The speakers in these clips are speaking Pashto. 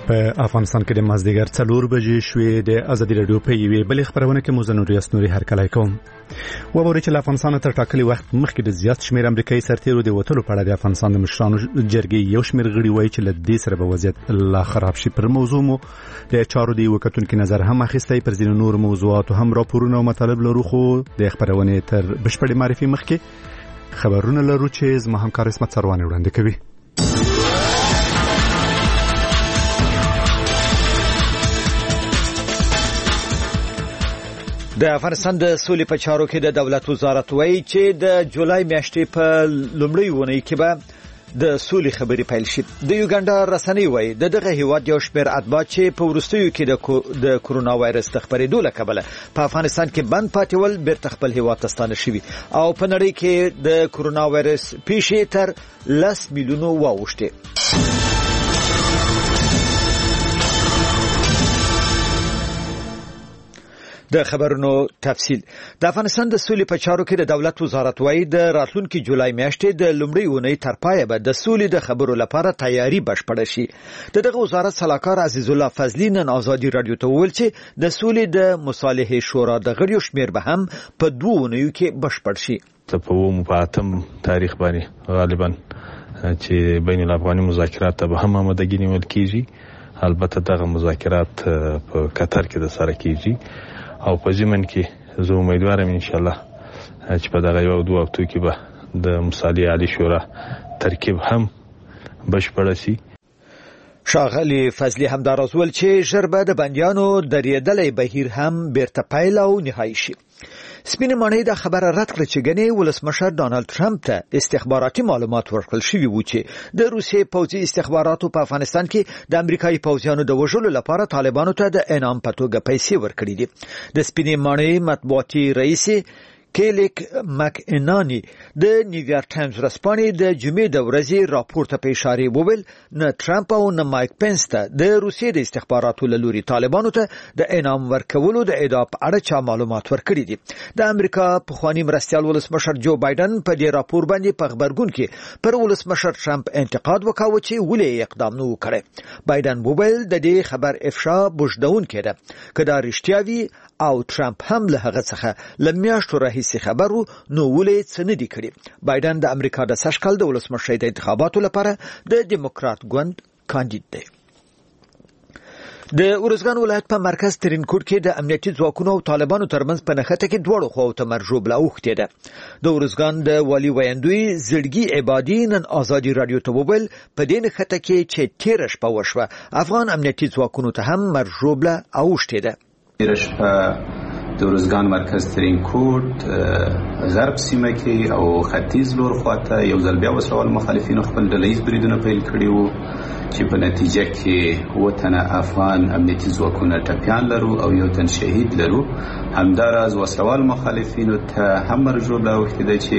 په افغانستان کې د مازدیګر 4 بجې شوې د ازادي رادیو په یوې بلې خبرونه کې مزنور یاسنوري هرکلی کوم. وګورئ چې افغانستان تر ټاکلي وخت مخکې د زیات شمېر امریکایي سرتیرو د وټلو په اړه د افغانستان د مشرانو جرګې یو شمېر غړي وایي چې له دې سره به وضعیت لا خراب شي. پر موضوع مو د چارو دی وکتونکو نظر هم اخیستی، پر ځینو نور موضوعات هم راپورونه او مطالب لرو، خو د خبرونه تر بشپړې معرفي مخکې خبرونه لرو چې زما همکار اسمت سرواني وړاندې کوي. د افغانستان د سولې په چارو کې د دولت وزارت وایي چې د جولای میاشتې په لومړۍ اونۍ کې به د سولې خبرې پیل شي. د یوګانډا رسنۍ وایي دغه هیواد یو شمېر اتباع چې په وروستیو کې د کرونا وایرس د خپرېدو له کبله په افغانستان کې بند پاتې ول بیرته خپل هیواد ته ستانه شوي او په نړۍ کې د کرونا وایرس پیښې تر 10 میلیونو واوښتې. د خبرونو تفصیل. د افغانستان د سولې په چارو کې د دولت وزارت وایي د راتلونکي جولای میاشتې د لومړۍ اونۍ تر پایه به د سولې د خبرو لپاره تیاری بشپړه شي. دغه وزارت صلاحکار عزیز الله فضلی نن ازادي رادیو ته وویل چې د سولې د مصالحې شورا د غړیو شمېر به هم په 2 اونیو کې بشپړ شي. په مفاهیم تاریخ باندې غالبا چې بین الافغاني مذاکرات به هم آمادګي نیول کیږي. البته دغه مذاکرات په قطر کې د سره کیږي او په ضمن کې زه امیدوارم ان شاء الله چې په دغه یو 2 هفتو کې به د مصالحې عالی شورا ترکیب هم بشپړ شي. ښاغلي فضلی همداراز ویل چې ژر به د بندیانو درېدلې بهیر هم بیرته پیل او نهایی شي. سپینې ماڼۍ د خبره رد کړه چې ګنې ولسمشر ډانلډ ټرمپ ته استخباراتي معلومات ورکړل شوي وو چې د روسیې پوځي استخباراتو په افغانستان کې د امریکایي پوځیانو د وژلو لپاره طالبانو ته د انعام په توګه پیسې ورکړي دي. د سپینې ماڼۍ مطبوعاتي رئیس کیلیک مکانانی د نیویارک ټایمز ورځپاڼې د جمعې د ورځې راپور ته په اشاره وویل نه ټرمپ او نه مایک پنس ته د روسیې د استخباراتو له لوري طالبانو ته د انعام ورکولو د ادعا په اړه چا معلومات ورکړي دي. د امریکا پخوانی مرستیال ولسمشر جو بایدن په دې راپور باندې په خبرګون کې پر ولسمشر ټرمپ انتقاد وکاوه چې ولې اقدام نه وکړي. بایدن وویل د دې خبر افشا بوجدونکې ده که دا رښتیا وي او ټرمپ هم له هغه څخه لمیاشتو راهیسې خبرو نو ولې څه نه دي کړي. بایدن د امریکا د سږ کال د ولسمشر د انتخاباتو لپاره د ډیموکرات ګوند کاندید دی. د ارزګان ولایت په مرکز ترینکوټ کې د امنیتي ځواکونو او طالبانو ترمنځ په نښته کې دواړو خواو ته مرجوب لاوښتې ده. د ارزګان د والي ویندوی زړګي عبادي نن ازادي رادیو ته وویل په دې نښته کې چې تیر شپه وشوه افغان امنیتي ځواکونو ته هم مرجوب لاوښتې ده. تیر شپه د ارزګان مرکز ترینکوټ غرب سیمه کې او ختیځ لور خواته یو ځل بیا وسوال مخالفینو خپل ډلهیز بریدونه پیل کړي وو چې په نتیجه کې 7 تنه افغان امنیتي ځواکونه ټپیان لرو او یو تن شهید لرو. همداراز وسوال مخالفینو ته هم مرجوب لاوښتې ده چې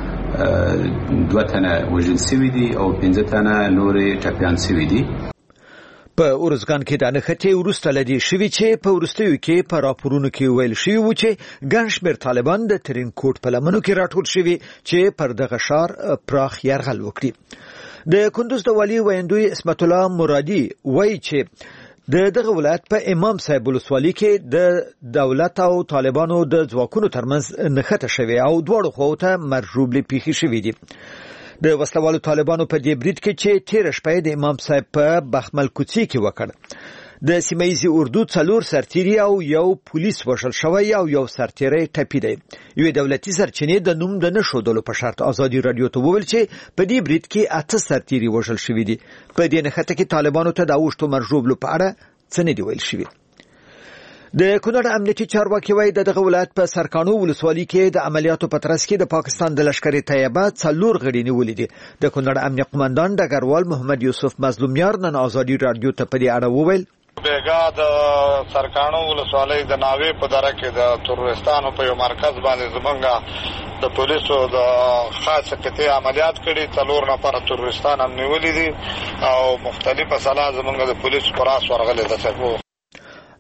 2 تنه وژل شوي دي او 15 تنه نورې ټپیان شوي دي. په ارزګان کې د نښتې وروسته لدی شوي چې په وروستیو کې په راپورونو کې ویل شوي وو چې ګڼ شمېر طالبان د ترینکوټ په لمنو کې راټول شوي چې پر دغه ښار پراخ یرغل وکړي. د کندوز د والي ویندوی اسمت الله مرادي وایي چې دغه ولایت په امام صاحب ولسوالۍ کې د دولت او طالبانو د ځواکونو ترمنځ نښته شوې او دواړو خواو ته مرجوب پیښې شوې دي. د وسلوالو طالبانو په دې برید کې چې تیر شپه د امام صاحب په بخمل کوڅې کې وکړ د سیمایي اردو 4 سرتیري او یو پولیس وژل شوی او یو سرتیری ټپي دی. یو دولتي سرچینې د نوم د نشودلو په شرط ازادي رادیو ته وویل چې په دې برید کې 8 سرتیري وژل شوی دي. په دې نښته کې طالبانو ته د اوښتو مرجوب په اړه څه نه دی ویل شوی. د کونړ امنیتي چارواکي وایي دغه ولایت په سرکانو ولسوالۍ کې د عملیاتو په ترڅ کې د پاکستان د لشکري طیبه 4 غړي نیولې دي. د کونړ امنیه قومندان ډګروال محمد یوسف مظلومیار نن ازادي رادیو ته په دې اړه وویل بیګا د سرکانو ولسوالۍ د ناوې په دره کې د تروریستانو په یو مرکز باندې زمونږه د پولیسو د خاصه قطعي عملیات کړي. 4 نفر تروریستان هم نیولې دي او مختلفه سلا زمونږ د پولیسو پر اس ورغلي ده.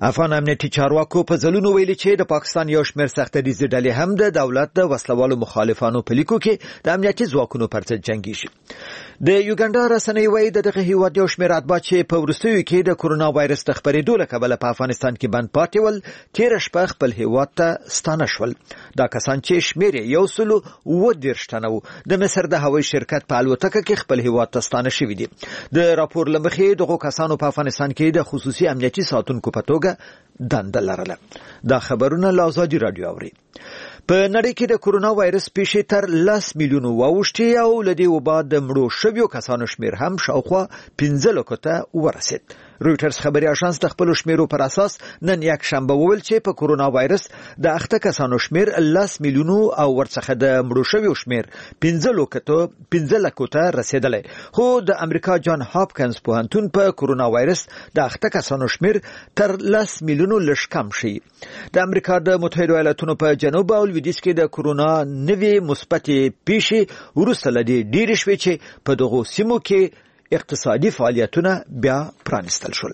افغان امنیتي چارواکو په ځلونو ویلي چې د پاکستان یو شمېر سختدریزې ډلې هم د دولت د وسلوالو مخالفانو په لیکو کې د امنیتي ځواکونو پر ضد جنګیږي. د یوګانډا رسنۍ وايي د دغه هیواد یو شمېر اتباع چې په وروستیو کې د کورونا وایرس د خپرېدو له کبله په افغانستان کې بند پاتې ول تېره شپه خپل هیواد ته ستانه شول. دا کسان چې شمېر یې 130 تنه وو د مصر د هوایي شرکت په الوتکه کې خپل هیواد ته ستانه شوي دي. د راپور له مخې دغو کسانو په افغانستان کې د خصوصي امنیتي ساتونکو په توګه دنده لرله. دا خبرونه له ازادي رادیو اوري. په نړۍ کې د کورونا وایرس پیښې تر 10 میلیونو واوښتې او لدی وبا د مړو شویو کسانو شمیر هم شاوخوا 15 لکو ته ورسید. رويټرز خبري اژانس د خپل شمیرو پر اساس نن یک شنبه وویل چې په کورونا وایرس د اخته کسانو شمیر 10 میلیونو او ورڅخه د مړو شویو شمیر 15 لکو ته رسیدلی. خو د امریکا جان هاپکینز پوهنتون په کورونا وایرس د اخته کسانو شمیر تر 10 میلیونو لږ کم شي. د امریکا د متحده ایالاتونو په جنوب او لویدیځ کې د کورونا نوې مثبت پیښې وروسته لدی ډیر شوي چې په دغه سیمو کې اقتصادي فعالیتونه بیا پرانستل شول.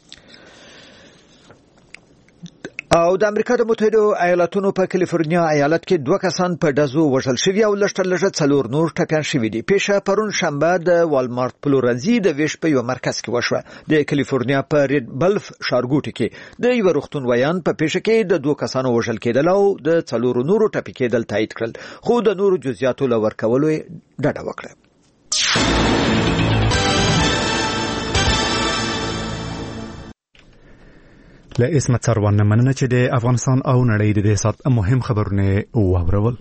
او د امریکا د متحده ایالاتونو په کالیفورنیا ایالت کې 2 کسان په ډزو وژل شوي او لږ 4 نور ټپیان شوي دي. پیښه پرون شنبه د والمارت پلورنځي د ویش په یو مرکز کې وشوه. د کالیفورنیا په ریډ بلف ښارګوټي کې د یو روغتون ویان په پیښه کې د 2 کسانو وژل کېدل او د 4 نورو ټپي کېدل تایید کړل. خو د نورو جزئیاتو لور کولو ډډه وکړه. له اسمت سروان مننه چې د افغانستان او نړۍ د دې سات مهم خبرونه واورول.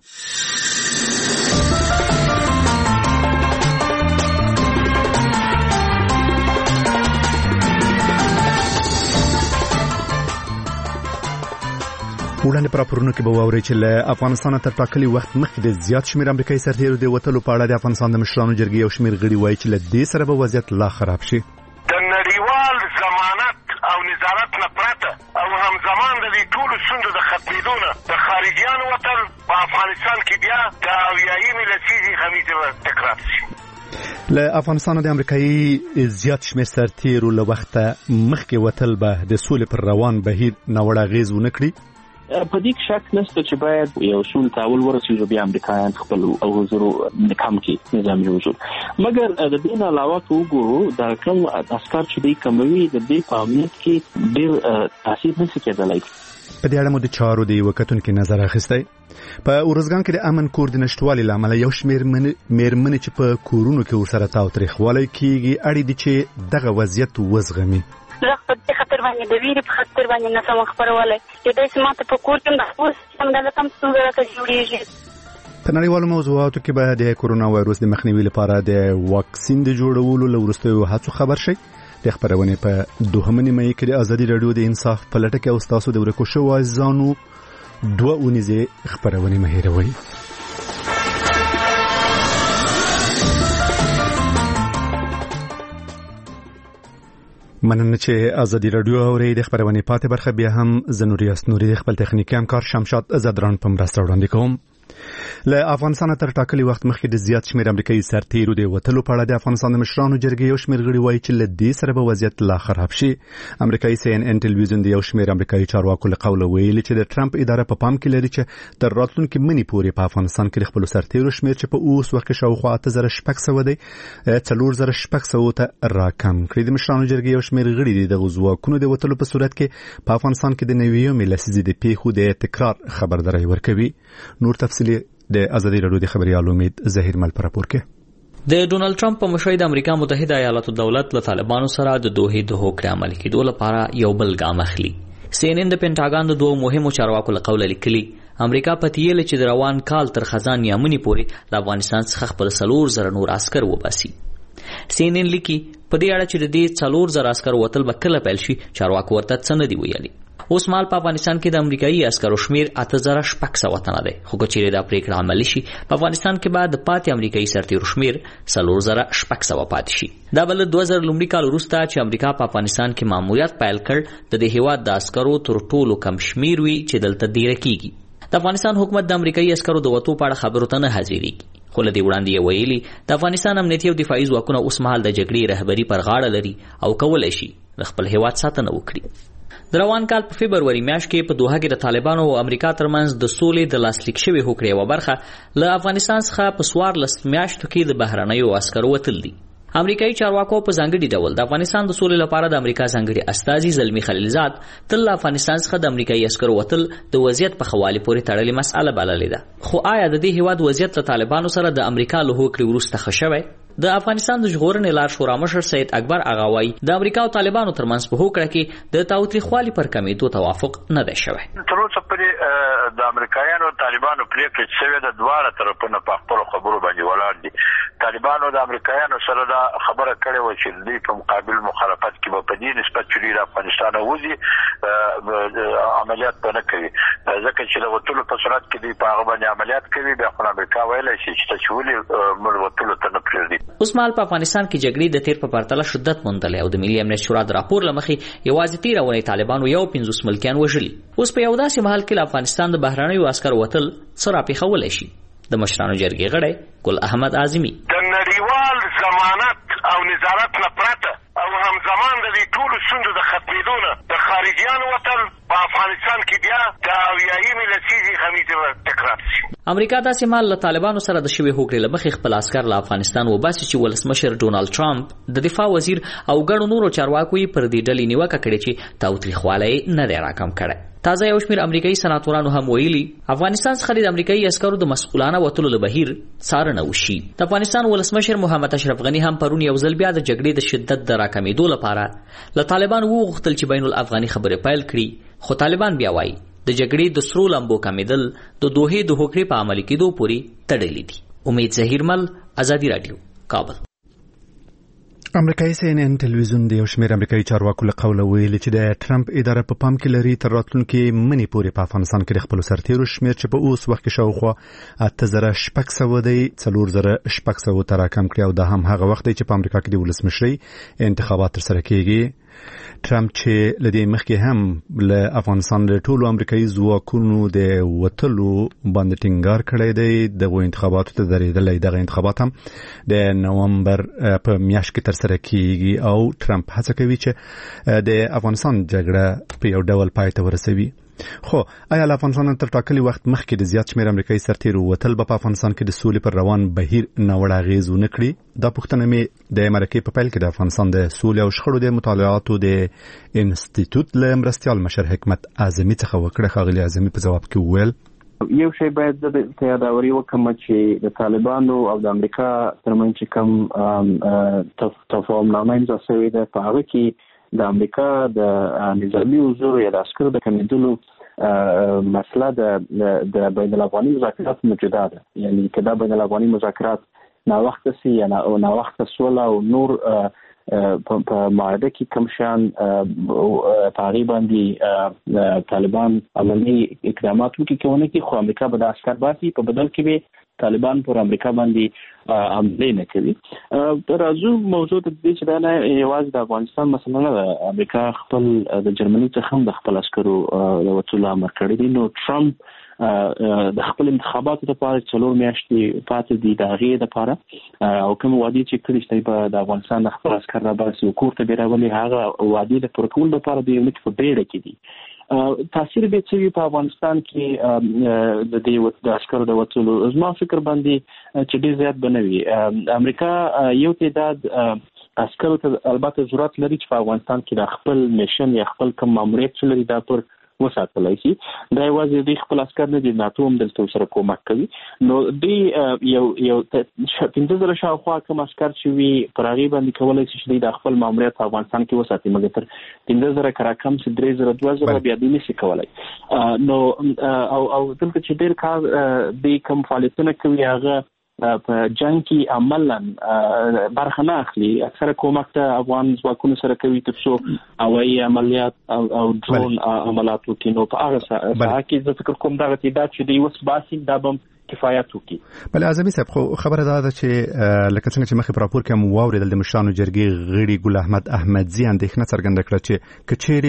وړاندې پر راپورونو کې به واورئ چې له افغانستان تر ټاکلي وخت مخکې د زیات شمېر امریکایي سرتیرو د وتلو په اړه د افغانستان د مشرانو جرګې یو شمېر غړي وایي چې له دې سره به وضعیت لا خراب شي. د نړیوال ضمانت او نظارت نه پرته او همزمان د دې ټولو ستونزو د ختمېدو نه د خارجیانو وتل په افغانستان کې بیا د اویایمې لسیزې غمیزې تکرار شي. له افغانستان د امریکایي زیات شمېر سرتیرو له وخته مخکې وتل به د سولې پر روان بهیر ناوړه اغېز ونه کړي. په دې کې شک نشته چې باید یو سول تاول ورسېږي بیا امریکایان خپل او حضور کم کې نظامي حضور. مګر د دې نه علاوه وګورو دا کوم عسكر چې دوی کموي د دې په امنیت کې ډېر تاثیر نشي کېدلی. په دې اړه مو د چارو د وکتون کې نظر اخیستی. په اورزګان کې د امن کور د نشټوالي لامل یو شمېر مېرمنې چې په کورونو کې ورسره تاوتریخوالی کیږي اړ دي چې دغه وضعیت وزغمي. زه په دې خاطر باندې د ویرې په خاطر باندې نه سم خبرولای چې دای سم ته په کور کې د اوس هم د کم څنګه راځي جوړیږي. په نړیوالو موضوعاتو کې به د کورونا وایرس د مخنیوي لپاره د واکسین د جوړولو لورستیو هڅو خبر شي. د خبرونه په دوهمه نیمه کې د ازادي رادیو د انصاف په لټه کې او تاسو د ورکو شو ځانو 2 اونیزه خبرونه مهیروي. مننه چې ازادي رادیو اوري. د خبرونه پاتې برخه بیا هم زنوریاس نوري خپل تخنیکی همکار شمشاد زدران په مرسته وړاندې کوم. له افغانستان تر ټاکلي وخت مخکې د زیات شمېر امریکایي سرتیرو د وتلو په اړه د افغانستان د مشرانو جرګې یو شمېر غړي وایي چې له دې سره به وضعیت لا خراب شي. امریکایي CNN ټلویزیون د یو شمېر امریکایي چارواکو له قوله ویلي چې د ټرمپ اداره په پام کې لري چې تر راتلونکي منی پورې په افغانستان کې خپل سرتیرو شمېر چې په اوس وخت کې شاوخوا 8600 دی 4600 ته راکم کړي. د مشرانو جرګې یو شمېر غړي د غزواکونو د وتلو په صورت کې په افغانستان کې د نویو لسیزې د پیښو د تکرار خبرداري ورکوي. نور تفصیلی د ازادي رادیو د خبريال امید ظهیر مل پر راپور کې. د ډونالد ټرمپ په مشرۍ د امریکا متحده ایالاتو دولت له طالبانو سره د دوه د هوکړې عمل کېدو لپاره یو بل ګام اخلي. CNN د پینټاګان د 2 مهمو چارواکو له قوله لیکلي امریکا پتیل چې د روان کال تر خزان یمنی پورې د افغانستان څخه خپل 4,000 نور عسكر وباسي. CNN لیکي په دې اړه چې د دې 4,000 عسكر وتل به کله پیل شي چارواکو ورته څه نه دی ویلي. اوس مال په افغانستان کې د امریکایي عسکرو شمیر 8600 تنه دی. خو کچېرې دا پریکړه عملي شي په افغانستان کې بعد پاتې امریکایي سرتیرو شمیر 4600 پاتې شي. دا بل 2000 لومړي کال وروسته چې امریکا په افغانستان کې ماموریت پیل کړ د دې هیواد د عسکرو تر ټولو کم شمیر وی چې دلته ډیر کیږي. د افغانستان حکومت د امریکایي عسکرو د وټو په اړه خبرو ته نه حاضرېږي. خو له دې وړاندې ویلي د افغانستان امنیتي او دفاعي ځواکونه اوس مهال د جګړې رهبري پر غاړه لري او کولای شي خپل هیواد ساتنه وکړي. د روان کال په فبرवरी میاشت کې په دوحه کې د طالبانو او امریکا ترمنځ د سولې د لاسلیک شوی هوکړې یوه برخه له افغانستان څخه په 14 میاشتو کې د بهرنیو عسکرو وتل دي. امریکایي چارواکو په ځانګړي ډول د افغانستان د سولې لپاره د امریکا ځانګړي استازي زلمی خلیلزاد تل له افغانستان څخه د امریکایي عسکرو وتل د وضعیت په ښه والي پورې تړلې مسأله بللې ده. خو آیا د دې هیواد وضعیت له طالبانو سره د امریکا له هوکړې وروسته ښه شوی؟ د افغانستان د ژغورنې لار شورا مشر سید اکبر آغا وایي د امریکا او طالبانو ترمنځ په هوکړه کې د تاوتریخوالي پر کمیدو توافق نه دی شوی. تر اوسه پورې د امریکایانو او طالبانو پریکړه شوې ده، دواړه طرفونه په خپلو خبرو باندې ولاړ دي. طالبانو د امریکایانو سره دا خبره کړې وه چې دوی په مقابل مخالفت کې به په دې نسبت چې دوی د افغانستان وځي عملیات به نه کوي، ځکه چې د وتلو په صورت کې دوی په هغه باندې عملیات کوي. بیا خو امریکا ویلی شي چې ته چې ولې موږ وتلو ته نه پرېږدي. اوس مهال په افغانستان کې جګړې د تیر په پرتله شدت موندلی او د ملي امنیت شورا د راپور له مخې یوازې تېره اونۍ طالبانو 50 ملکیان وژلي. اوس په یو داسې مهال کې له افغانستان د بهرنیو عسکرو وتل څه راپېښولی شي؟ د مشرانو جرګې غړی ګل احمد اعظمي د نړیوال ضمانت او نظارت نه پرته او همزمان د دې ټولو ستونزو د ختمېدو نه د خارجیانو وتل په افغانستان کې بیا د اویایمې لسیزې غمیزې تکرار شي. امریکا داسې مهال له طالبانو سره د شوې هوکړې له مخې خپل عسکر له افغانستان وباسي چې ولسمشر ډونالډ ټرمپ د دفاع وزیر او ګڼو نورو چارواکو یې پر دې ډلې نیوکه کړې چې تاوتریخوالی نه دی راکم کړی. تازه یو شمېر امریکایي سناتورانو هم ویلي افغانستان څخه د امریکایي عسکرو د مسؤلانه وتلو له بهیر څارنه وشي. د افغانستان ولسمشر محمد اشرف غني هم پرون یو ځل بیا د جګړې د شدت د راکمېدو لپاره له طالبانو وغوښتل چې بین الافغاني خبرې پیل کړي، خو طالبان بیا وایي د جګړې د سرو لمبو کمیدل د دوحې د هوکړې په عملي کېدو پورې تړلي دي. امید ظهیرمل، ازادي راډیو، کابل. امریکایي CNN ټلویزیون د یو شمېر امریکایي چارواکو له قوله ویلي چې د ټرمپ اداره په پام کې لري تر راتلونکي منې پورې په افغانستان کې د خپلو سرتیرو شمېر چې په اوس وخت کې شاوخوا 8600 دی 4600 ته راکم کړي، او دا هم هغه وخت دی چې په امریکا کې د ولسمشرۍ انتخابات ترسره کېږي. ټرمپ چې لدې مخکې هم له افغانستان له ټولو امریکایي ځواکونو د وتلو باندې ټینګار کړی دی، دغه انتخاباتو ته درېدلی. دغه انتخابات هم د نومبر په میاشت کې ترسره کېږي او ټرمپ هڅه کوي چې د افغانستان جګړه په یو ډول پای ته ورسوي. خو آیا له افغانستان تر ټاکلي وخت مخکې د زیات شمېر امریکایي سرتیرو وتل به په افغانستان کې د سولې پر روان بهیر ناوړه اغېز ونه کړي؟ دا پوښتنه مې د مرکې په پیل کې د افغانستان د سولې او شخړو د مطالعاتو د انسټیټیوټ له مرستیال مشر حکمت اعظمي څخه وکړه. ښاغلي اعظمي په ځواب کې وویل یو شی باید د یاداوري وکړم چې د طالبانو او د امریکا ترمنځ چې کوم تفاهمنامه امضا شوې ده په هغه کې د امریکا د نظامي حضور یا د عسکرو د کمیدلو مسله د بین الافغاني مذاکرات موجوده ده. یعنی که دا بین الافغاني مذاکرات ناوخته سي یا ناوخته سوله او نور په معاهده کې کوم شان په هغې باندې طالبان عملي اقدامات وکړي که ونه کړي، خو امریکا به د عسکر باسي، په بدل کې به طالبان پر امریکا باندې حملې نه کوي. راځو موضوع ته دې چې دا نه یوازې د افغانستان مسله نه ده، امریکا خپل د جرمني څخه هم د خپل عسکرو د وتلو امر کړی دی. نو ټرمپ د خپل انتخاباتو لپاره 4 میاشتې پاتې دي د هغې لپاره، او کوم وعدې چې کړي چې به د افغانستان د خپل عسکر راباسي او کور ته بیا راولي، هغه وعدې د پوره کولو لپاره د یو لیک په بیړه کې دي. تاثیر به څه وي په افغانستان کې د دې د عسکرو د وتلو؟ زما فکر باندې چې ډېر زیات به نه وي. امریکا یو تعداد عسکرو ته البته ضرورت لري چې په افغانستان کې د خپل میشن یا خپل کوم ماموریت چې لري دا پر وساتلی شي. دا یوازې دوی خپل عسکر نه دي، ناتو هم دلته سره کومک کوي. نو دوی یو 15,000 شاوخوا کوم عسکر چې وي پر هغې باندې کولی شي چې دوی د خپل ماموریت په افغانستان کې وساتي، مګر تر 15,000 که راکم شي 3,000 2,000 بیا دوی نشي کولی. نو او دلته چې ډېر کار دوی کوم فعالیتونه کوي هغه په جنگ کې عملا برخه نه اخلي، اکثره کومک ته افغان ځواکونو سره کوي تر څو هوایي عملیات او ډرون عملیات وکړي. نو په هغه ساحه کې زه فکر کوم دغه تعداد چې دوی اوس باسي دا به کفایت وکړي. بل اعظمي صاحب خو خبره ده چې لکه څنګه چې مخې په راپور کې مو واوریدل د مشرانو جرګې غړي ګل احمد احمدزي اندېښنه څرګنده کړه چې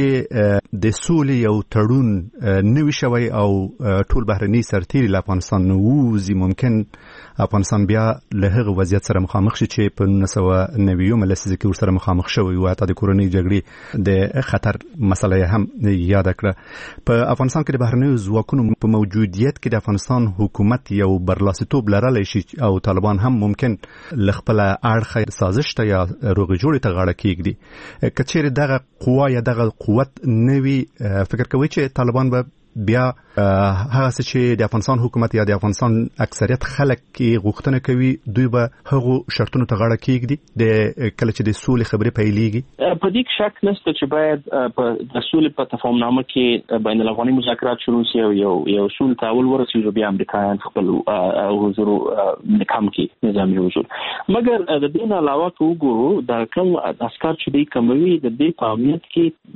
کچېرې د سولې یو تړون نوي شوی او ټول بهرني سرتیري له افغانستان نووزي ممکن افغانستان بیا له هغه وضعیت سره مخامخ شي چې په 1990 لسیزه کې ورسره مخامخ شوی او حتی د کورونی جګړې د خطر مسله هم یاد کړه. په افغانستان کې د بهرنیو ځواکونو په موجودیت کې د افغانستان حکومت یو برلاسیتوب لرلی شي او طالبان هم ممکن لخپل اړخ سازش ته یا روغې جوړې ته غاړه کېږدي. کچېرې دغه قوا یا دغه قوت نوي فکر کوي چې طالبان به بیا هغه څه چې د افغانستان حکومت یا د افغانستان اکثریت خلک کې غوښتنه کوي دوی به هغو شرطونو ته غاړه کېږدي د کله چې د سولې خبرې پیلېږي؟ په دې شک نشته چې باید د سولې په تفاهمنامه کې بین الافغاني مذاکرات شروع شي او یو اصول تعامل ورسېږي بیا امریکایان خپل حضور نکام کې نظامي حضور. مګر د دې نه علاوه که وګورو د کوم اسکار چې دوی کموي د دې په امنیت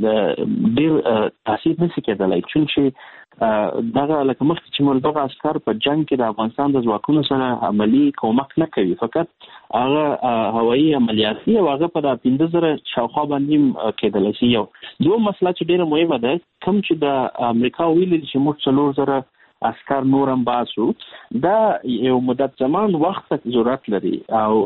کې ډېر تاثیر نشي کېدلی چې دغه لکه مخکې چې موږ دغه عسكر په جنگ کې د افغانستان د ځواکونو سره عملی کومک نه کوي، فقط هغه هوایي عملیات دي او هغه په 15,000 شاوخوا باندې کېدلی شي. یو دوه مسله چې ډېره مهمه ده کوم چې د امریکا ویلي چې موږ 4,000 عسكر نورم باسو دا یو مدت زمان وخت ضرورت لري او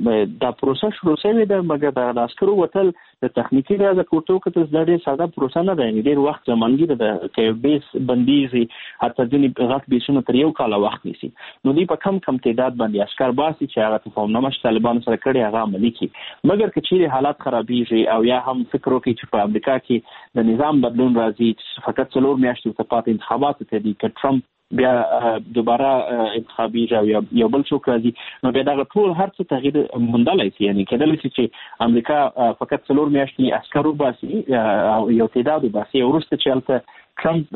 دا پروسه شروع شوې ده مګر د عسکرو وتل د تخنیکی راځه کوټو کته زړې ساده پروسه نه ده، ډېر وخت زمانګي ده چې بیس بنديزي حتی ځینې غټ بیسونه تر یو کال وخت نیسي. نو دی په کم تعداد باندې عسكر باسي چې هغه تفاهمنامه طالبان سره کړي هغه عملي کړي. مګر کچېرې حالات خرابېږي او یا هم فکر وکړي چې په امریکا کې د نظام بدلون راځي فقط 4 میاشتې ته پاتې انتخابات ته دي که ټرمپ بیا دوباره انتخابي یو بل څوک راځي نو بیا دا ټول هر څه تغییر موندلای شي. یعنی کېدلی شي چې امریکا فقط 4 میاشتې عسکرو باسي او یو تعداد باسي ورسته چې البته ټرمپ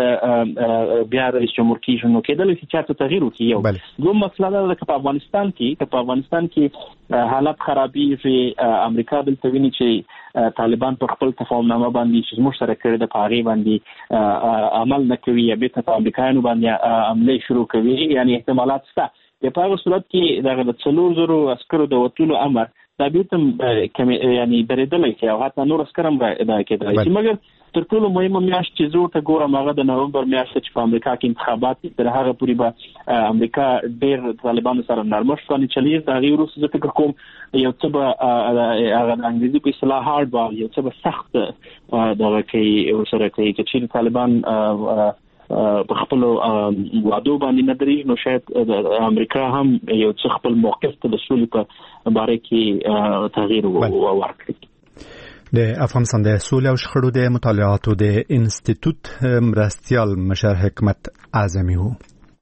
بیا رئیس جمهور کېږي نو کېدلی شي چې تغییر وکړي. یو دوه مسله ده چې په افغانستان کې حالت خرابېږي. امریکا دلته ویني چې طالبان په خپل تفاهمنامه باندې چې موږ سره کړی د پاغي باندې عمل نه کوي یا به په امریکایانو باندې عمله شروع کوي. یعنی احتمالات شته په هغه صورت کې دغه 4,000 عسکرو د وټولو امر دا بیرته یعنی درېدلی شي او حتی نور عسکر هم کېدلی شي. مګر تر ټولو مهمه میاشت چې زه ورته ګورم هغه د نومبر میاشت چې په امریکا کې انتخابات دي تر هغه پورې به امریکا ډېر طالبانو سره نرمښت باندې چلیږي. د هغې وروسته زه فکر کوم یو څه به هغه د انګریزي په اصطلاح هارډ بال یو څه به سخت دغه کوي ورسره کوي که چېرې طالبان په خپل وعدو باندې نه درېږي نو شاید امریکا هم یو څه خپل موقف ته د سولې په باره کې تغییر ورکړي. د افغانستان د سولې او شخړو د مطالعاتو د انسټیټوټ مرستیال مشر حکمت اعظمي وو.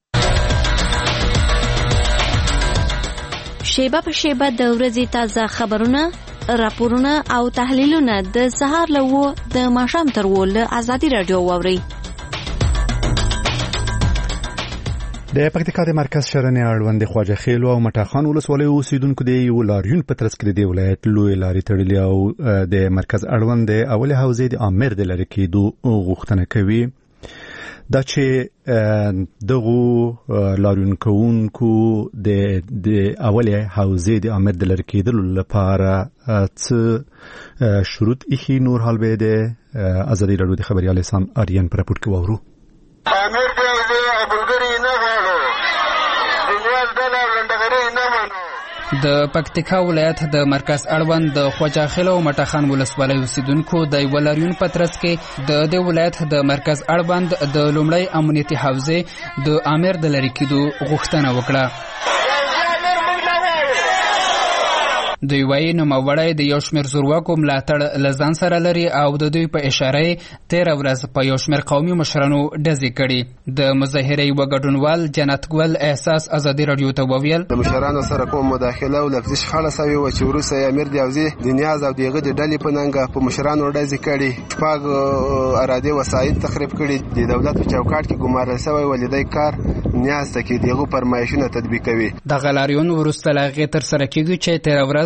شیبه په شیبه د ورځې تازه خبرونه، راپورونه او تحلیلونه د سهار له د ماښام تر له ازادي رادیو واوري. د پکتیکا د مرکز شرنې اړوند خواجه خیلو او مټاخان ولسوالۍ اوسیدونکو د یو لاریون په ترڅ کې د ولایت لوی لارې تړلې او د مرکز اړوند د اول حوزې د امیر د لرې کېدو غوښتنه کوي. دا چې دغه لاریون کوونکو د اول حوزې د امیر د لرې کېدلو لپاره څه شروط ایښي نور حال به د ازادي رادیو د خبريال احسان آریان پر راپور کې واورو. د پکتیکا ولایت د مرکز اړوند د خواجه خیلو او مټاخان ولسوالۍ اوسیدونکو د یو لاریون په ترڅ کې د ولایت د مرکز اړوند د لومړی امنیتي حوزې د امیر د لرې کېدو غوښتنه وکړه. دوی وایي نوموړی د یو شمېر زورواکو ملاتړ له ځان سره لري او د دوی په اشاره یې 13 ورځ په یو شمېر قومي مشرانو ډزې کړي. د مظاهرې یوه ګډونوال جنت ګل احساس ازادي راډیو ته وویل د مشرانو سره کوم مداخله او لفظي شخړه سوې وه چې وروسته یې امیر د حوزې د نیاز او د هغه د ډلې په ننګه په مشرانو ډزې کړي، شپږ ارادي وسایط تخریب کړي، د دولت په چوکاټ کې ګمارل سوی ولیدی کار نیاز ته کې دغه فرمایشونه تطبیق کوي. دغه لاریون وروسته له هغې ترسره کېږي چې 13 ورځ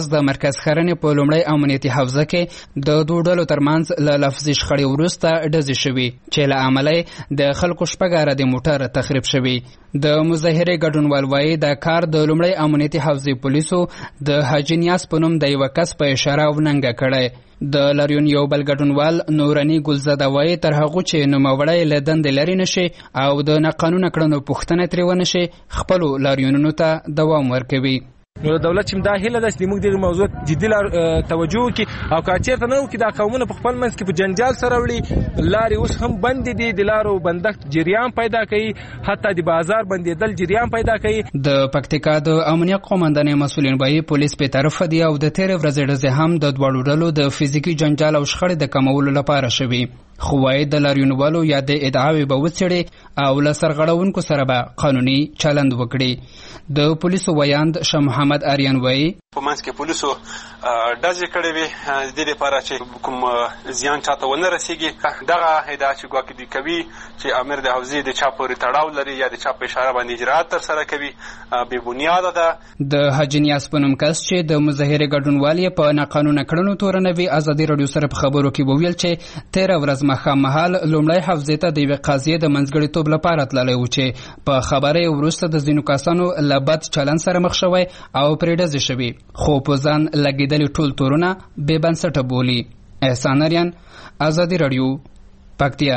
ورځ د مرکز خرنې په لومړی امنیتي حوزه کې د دوه ډلو ترمنځ له لفظي شخړې وروسته ډزې شوي چې له امله د خلکو شپږ د موټر تخریب شوي. د مظاهرې ګډونوال وایي دا کار د لومړی امنیتي حوزې پولیسو د حاجي نیاز په نوم د یوه کس په اشاره وننګه کړی. د لاریون یو بل ګډونوال نوراني ګلزاده وایي تر هغو چې نوموړی له دندې لرې نشي او د ناقانونه کړنو پوښتنه ترې ونه شي خپلو لاریونونو ته دوام ورکوي. نو دولت چې دا هیله ده چې موږ دغه موضوع جدي توجه وکړي او که چېرته نه وکړي دا قومونه په خپل منځ کې په جنجال سره وړي. لارې اوس هم بندې دي، د لارو بندښت جریان پیدا کوي، حتی د بازار بندېدل جریان پیدا کوي. د پکتیکا د امنیت قومندانۍ مسؤلین وایي پولیس بې طرفه دي او د تېرې ورځې ډزې هم د دواړو ډلو د فزیکي جنجال او شخړې د کمولو لپاره شوي. خو وایي د لاریونوالو یا د ادعاوې به وڅېړي او له سرغړونکو سره به قانوني چلند وکړي. د پولیسو ویاند شاه محمد آریان وایي په منځ کې پولیسو ډزې کړې وې د دې لپاره چې کوم زیان چاته ونه رسېږي. دغه ادعا چې ګواکې دوی کوي چې امیر د حوزې د چا پورې تړاو لري یا د چا په اشاره باندې اجراات ترسره کوي بې بنیاده ده. د حاجي نیاز په نوم کس چې د مظاهرې ګډونوال یې په ناقانونه کړنو تورنوي ازادي راډیو سره په خبرو کې وویل چې 13 ورځ ماښام مهال لومړی حوزې ته د یوې قاضیې د منځګړیتوب لپاره تللی و چې په خبره یې وروسته د ځینو کسانو له بد چلند سره مخ شوی او پرې ډزې شوي، خو په ځان لګېدلي ټول تورونه بې بنسټه بولي. احسان اریان، ازادي راډیو، پکتیا.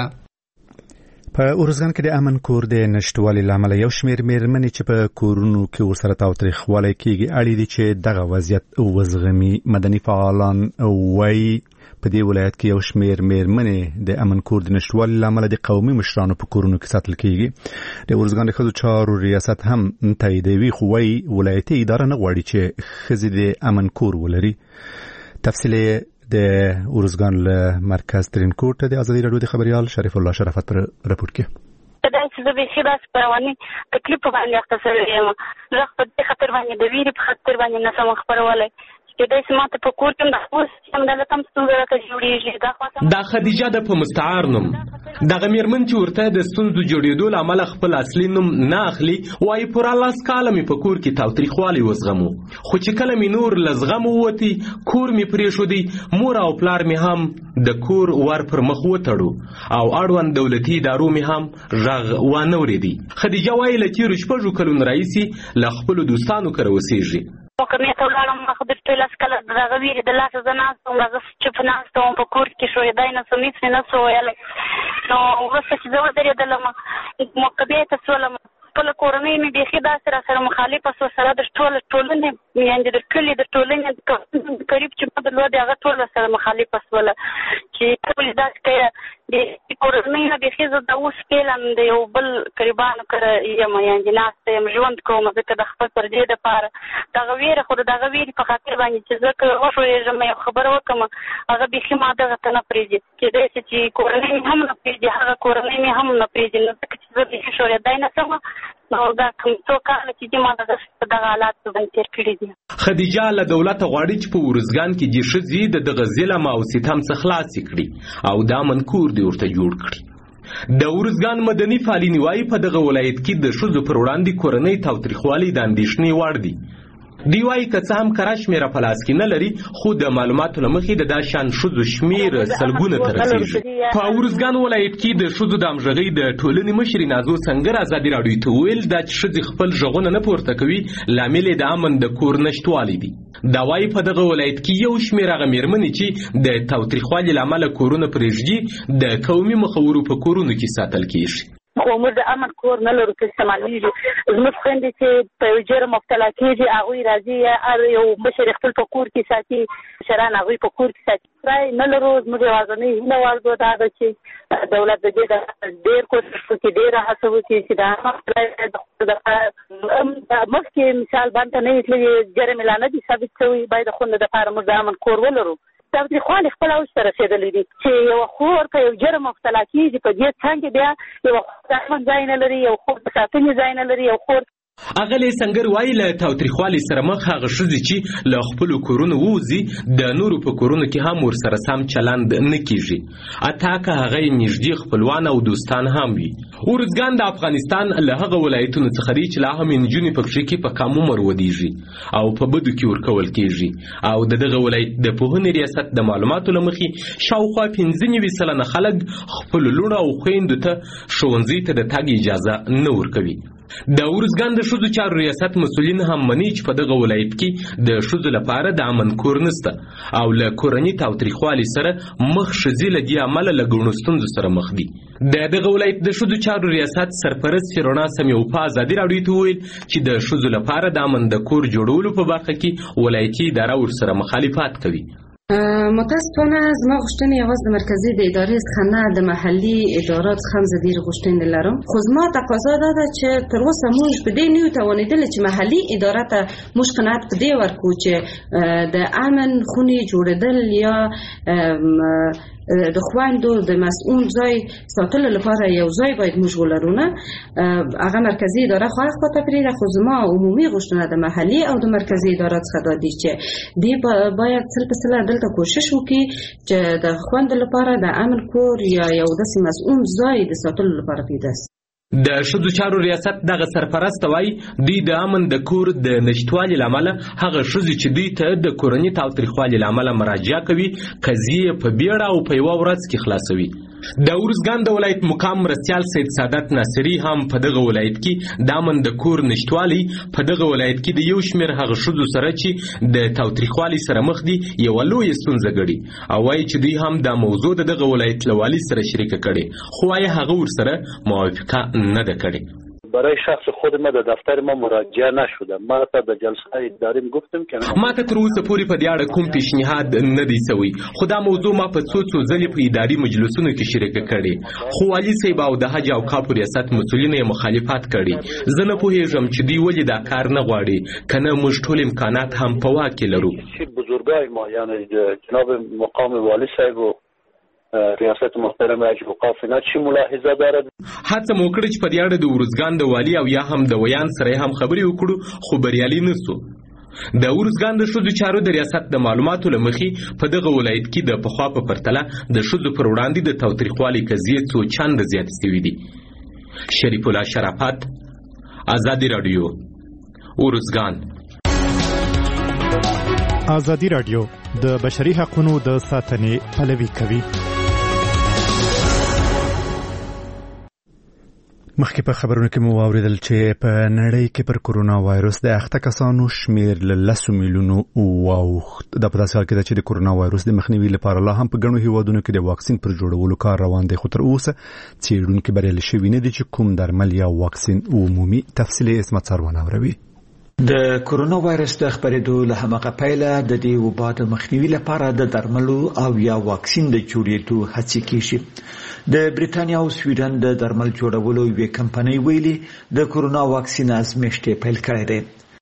په ارزګان کې د امن کور د نشټوالي لامل یو شمېر مېرمنې چې په کورونو کې ورسره تاوتریخوالی کېږي اړ دي چې دغه وضعیت وزغمي. مدني فعالان وایي په دې ولایت کې یو شمېر مېرمنې د امن کور د نشټوالي لامل د قومي مشرانو په کورونو کې ساتل کېږي. د ارزګان د ښځو چارو ریاست هم تاییدوي، خو وایي ولایتي اداره نه غواړي چې ښځې د امن کور ولري. تفصیل د ارزګان له مرکز ترینکوټ د ازادي راډیو د خبريال شریف الله شرافت پر راپور کې دا چې زه به خلاص پرواني تکلیف باندې اخته سره یم. زه په دې خاطر باندې د ویری په خاطر باندې نه سم خبرولای چې دای سماته په کور کې د اوس هم د لکم ستونزه راته جوړیږي. دا خدیجه د په مستعار نوم دغه میرمن چې ورته د ستونزو جوړېدو له امله خپل اصلي نوم نه اخلي وایي پوره 10 کاله مې په کور کې تاوتریخوالی وزغمو، خو چې کله مې نور له زغمو ووتي کور مې پرېښودی، مور او پلار مې هم د کور ور پر مخ وتړو او اړوند دولتي ادارو مې هم غږ وانه اورېدی. خدیجه وایي له تېرو 6 کلونو راهیسې له خپلو دوستانو کره اوسېږي. وکمې ته ولاړم مخ د ټول اسکل دغه ویری د لاسه زناستم دغه چپ ناستم په کور کې شوې دای نه سمیت نه سو ویل نو وروسته چې زه ودرېدلم مقبې ته سولم خپل کورنۍ مې بیخي داسې سره مخالفه سو سره د ټولنې یعنې د کلي د ټولنې قریب چې ما درلودې هغه ټوله سره مخالفه سوله چې ټولې داسې کوي د کورنۍ نه بیخي زه د اوس فعلا د یو بل قریبانو کره یم یعنې ناسته یم ژوند کوم ځکه د خپل پردې دپاره دغه ویره خو د دغه ویرې په خاطر باندې چې زه که وښویېږم یو خبره وکړم هغه بیخي ما دغه ته نه پرېږدي کېدای شي چې کورنۍ مې هم نه پرېږدي هغه کورنۍ مې هم نه پرېږدي نو ځکه چې زه بیخي شورېدی نه شم نو دا کوم څو کاله چې دي ما دغه حالات باندې تېر کړي دي. خدیجه له دولته غواړي چې په ارزګان کې دې ښځې د دغه ظلم او ستم څخه خلاصې کړي او دا منکور دې ورته جوړ کړي. د ارزګان مدني فعالین وایي په دغه ولایت کې د ښځو پر وړاندې کورنۍ تاوتریخوالی د اندېښنې وړ دی. دی وایي که څه هم کره شمېره په لاس کې نه لري خو د معلوماتو له مخې د دا شان ښځو شمېر سلګونه ته رسېږي. په ارزګان ولایت کې د ښځو د همغږۍ د ټولنې مشرې نازو سنګر ازادي راډیو ته وویل دا چې ښځې خپل غږونه نه پورته کوي لامل یې د امن د کور نشتوالی دی. دا وایي په دغه ولایت کې یو شمېر هغه مېرمنې چې د تاوتریخوالي له امله کورونه پرېږدي د قومي مخورو په کورونو کې ساتل کېږي. خو موږ د امن کور نه لرو چې استعمالېږي. زموږ خویندې چې په یو جرم مبتلا کېږي هغوی راځي هر یو مشر خپل په کور کې ساتي، مشران هغوی په کور کې ساتي. رای نه لرو. زموږ یوازینۍ هیله وارزو دا ده چې دولت د دې ډېر کوشش وکړي، ډېره هڅه وکړي چې د مخکې مثال باندې نه تللي جرم اعلان نه دي ثابت شوي باید د خوندو دپاره موږ د امن کور ولرو. تاوتریخوالی خپل اوج ته رسېدلی دي چې یوه خور په یو جرم مبتلا کېږي په دې څنګ کې بیا یوه خور د امن ځای نه لري، یو خور د ساتنې ځای نه لري، یو خور اغلی سنگر وایي له تاوتریخوالي سره مخ هغه ښځې چې له خپلو کورونو ووځي د نورو په کورونو کې هم ورسره سم چلند نه کیږي، حتی که هغه یې نږدې خپلوان او دوستان هم وي. ارزګان د افغانستان له هغه ولایتونو څخه دی چې لا هم نجونې پکښې کې په کم عمر ودیږي او په بدو کې ورکول کیږي، او د دغه ولایت د پوهنې ریاست د معلوماتو له مخې شاوخوا 95 سلنه خلک خپلو لوڼو او خویندو ته ښوونځي ته د تګ اجازه نه ورکوي. د ارزګان د ښځو چارو ریاست مسؤلین هم مني چې په دغه ولایت کې د ښځو لپاره د امن کور نشته او له کورني تاوتریخوالي سره مخ ښځې له دې امله له ګڼو ستونزو سره مخ دي. د دغه ولایت د ښځو چارو ریاست سرپرست رڼا سمیو په ازادي راډیو ته وویل چې د ښځو لپاره د امن د کور جوړولو په برخه کې ولایتي اداره ورسره مخالفت کوي. متاسفانه زما غوښتنې یوازې د مرکزي د ادارې څخه نه د محلي ادارات څخه هم زه ډېرې غوښتنې لرم، خو زما تقاضا دا ده چې تر اوسه موږ په دې نه یو توانېدلي چې محلي اداره ته موږ قناعت په دې ورکړو چې د امن خونې جوړېدل یا د خویندو د مسؤل ځای ساتلو لپاره یو ځای باید موږ ولرو، نه هغه مرکزي اداره خو هغه خواته پرېږده، خو زما عمومي غوښتنه د محلي او د مرکزي اداره څخه دا دي چې دوی باید سل په سله دلته کوشش وکړي چې د خویندو لپاره د امن کور یا یو داسې مسؤل ځای د ساتلو لپاره پیدا شي. د ښځو چارو ریاست دغه سرپرست وایي دوی د امن د کور د نشتوالي له امله هغه ښځې چې دوی ته د کورني تاوتریخوالي له امله مراجعه کوي قضیې په بیړه او په یوه ورځ کې خلاصوي. د ارزګان د ولایت مقام مرستیال سید سعادت ناصري هم په دغه ولایت کې د امن د کور نشتوالی په دغه ولایت کې د یو شمېر هغه ښځو سره چې د تاوتریخوالي سره مخ دي یوه لویه ستونزه ګڼي او وایي چې دوی هم دا موضوع د دغه ولایت له والي سره شریکه کړې، خو وایي هغه ورسره موافقه نه ده کړې. برای شخص خود ما در دفتر ما مراجعه نشده. ما تا به جلسه اداری گفتم که ما ته تر اوسه پورې په دې اړه کوم پیشنهاد نه دی شوی، خو دا موضوع ما په څو ځلې په اداري مجلسونو کې شریکه کړې، خو والي صاحب او د حج او اوقافو ریاست مسؤلینو یې مخالفت کړي. زه نه پوهېږم چې دوی ولې دا کار نه غواړي، که نه موږ ټول امکانات هم په واک کې لرو. بزرگای ما یعنی جناب مقام والی صاحب و ریاست محترم حج اوقاف نه چی ملاحظه دارد؟ هڅه مو کړې چې په دې اړه د ارزګان د والي او یا هم د ویان سره هم خبرې وکړو، خو بریالي نه سو. د ارزګان د ښځو چارو د ریاست د معلوماتو له مخې په دغه ولایت کې د پخوا په پرتله د ښځو پر وړاندې د تاوتریخوالي قضیې څو چنده زیاتې شوي دي. شریف الله شرافت، ازادي راډیو، ارزګان. ازادي راډیو د بشري حقوقو د ساتنې پلوي کوي. مخکې په خبرونو کې مو واوریدل چې په نړۍ کې پر کورونا وایروس د اخته کسانو شمیر له 10 میلیونو واوښت. د په داسې حال کې ده چې د کورونا وایروس د مخنیوي لپاره لا هم په ګڼو هیوادونو کې د واکسین پر جوړولو کار روان دی، خو تر اوسه څېړونکي بریالي شوي نه دي چې کوم درمل یا واکسین عمومي. تفصیلي اسمت سروان اوروي. د کورونا وایرس د خپرېدو له همغه پیله د دې وبا د مخنیوي لپاره د درملو او یا واکسین د جوړېدو هڅې کیږي. د بریتانیا او سویډن د درمل جوړولو یوې کمپنۍ ویلي د کورونا واکسین ازمېښت پیل کړی دی.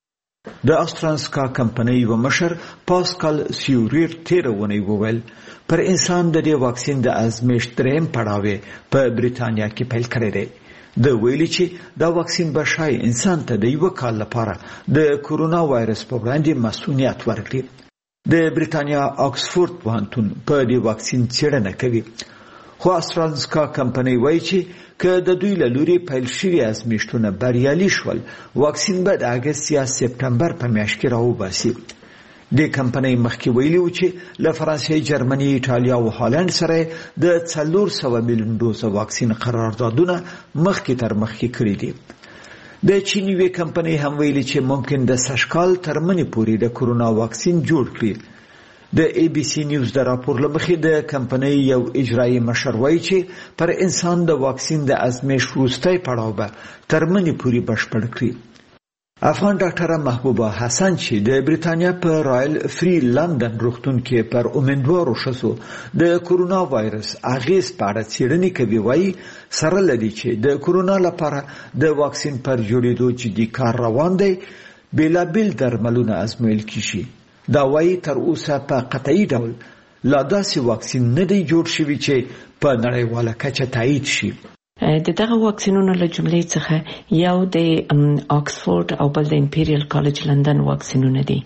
د استرانسکا کمپنۍ یو مشر پاسکال سیوریر تیر ونی وویل پر انسان د دې واکسین د ازمېښت دریم پړاو په بریتانیا کې پیل کړی دی. د ویلي چې دا واکسین به شای انسان ته د یو کال لپاره د کورونا وایرس په وړاندې مسؤلیت ورکړي. د بریتانیا آکسفورد پوهنتون په دې واکسین څېړنه کوي، خو استرانسکا کمپنۍ وایي چې که د دوی له لوري پیل شوي ازمېښتونه بریالي شول، واکسین به د اګست یا سپتمبر په میاشت کې راوباسي. د کمپنۍ مخکې ویلي و چې له فرانسې، جرمني، ایټالیا او هالند سره د 400 میلیون ډوزه واکسین قراردادونه مخکې تر مخکې کړي دي. د چین یوې کمپنۍ هم ویلي چې ممکن د سږکال تر منې پورې د کورونا واکسین جوړ کړي. د ای بی سی نیوز د راپور له مخې د کمپنۍ یو اجرایي مشر وایي چې پر انسان د واکسین د ازمېښت وروستی پړاو به تر منې پورې بشپړ کړي. افغان ډاکټره محبوبه حسن چې د بریتانیا په رایل فری لندن روغتون کې پر امیندوارو ښځو د کورونا وایرس اغېز په اړه څېړنې کوي، وایي سره لدی چې د کورونا لپاره د واکسین پر جوړېدو جدي کار روان دی، بېلابېل درملونه ازمویل کیږي. دا وایي تر اوسه په قطعي ډول لا داسې واکسین نه دی جوړ شوی چې په نړیواله کچه تایید شي. د دغه واکسینونو له جملې څخه یو د آکسفورد او بل د امپیریل کالج لندن واکسینونه دي.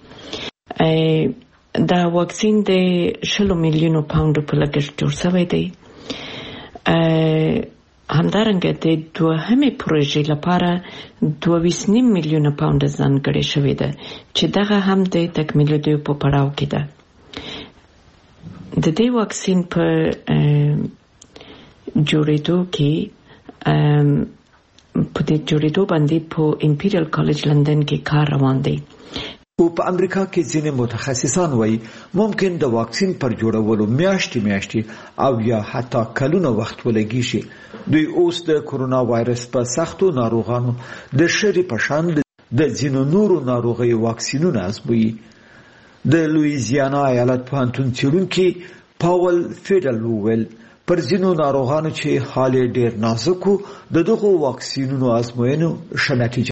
دا واکسین د 20 میلیونو پاونډو په لګښت جوړ شوی دی. همدارنګه د دوهمې پروژې لپاره 22.5 میلیونه پاونډ ځانګړې شوې ده چې دغه هم د تکمیلېدو په پړاو کې ده. د دې واکسین په جوړېدو کې باندې په امپیریل کالج لندن کې کار روان دی. او په امریکا کې ځینې متخصصان وایي ممکن د واکسین پر جوړولو میاشتې او یا حتی کلونه وخت ولګي. دوی اوس د کرونا وایرس په سختو ناروغانو د شری په شان د ځینو نورو ناروغیو واکسینونه ازمويي. د لویزیانا ایالت پوهنتون څېړونکي پاول فیډل وویل پر ځینو ناروغانو چې حال ډېر نازک و د دغو واکسینونو ازموینو ښه نتیجه